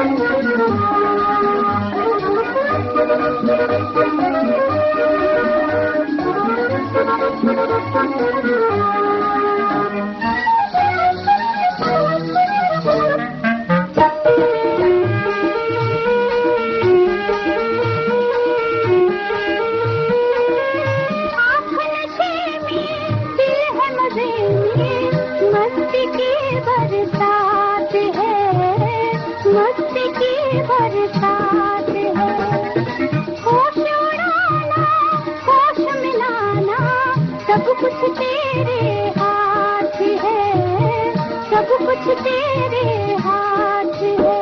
बरसात है, होश उड़ाना, होश मिलाना, सब कुछ तेरे हाथ है, सब कुछ तेरे हाथ है।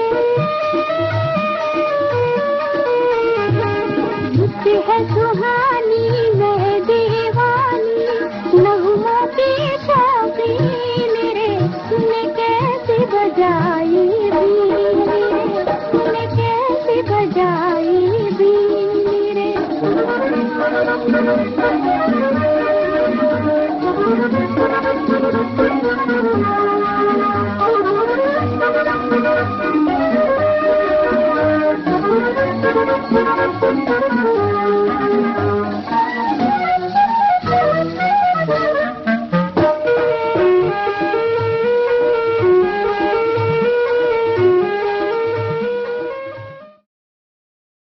मुझसे है सुहानी मैं दीवानी, नगमों की शौकीन रे, तूने कैसे बजाई बजाई बीन रे।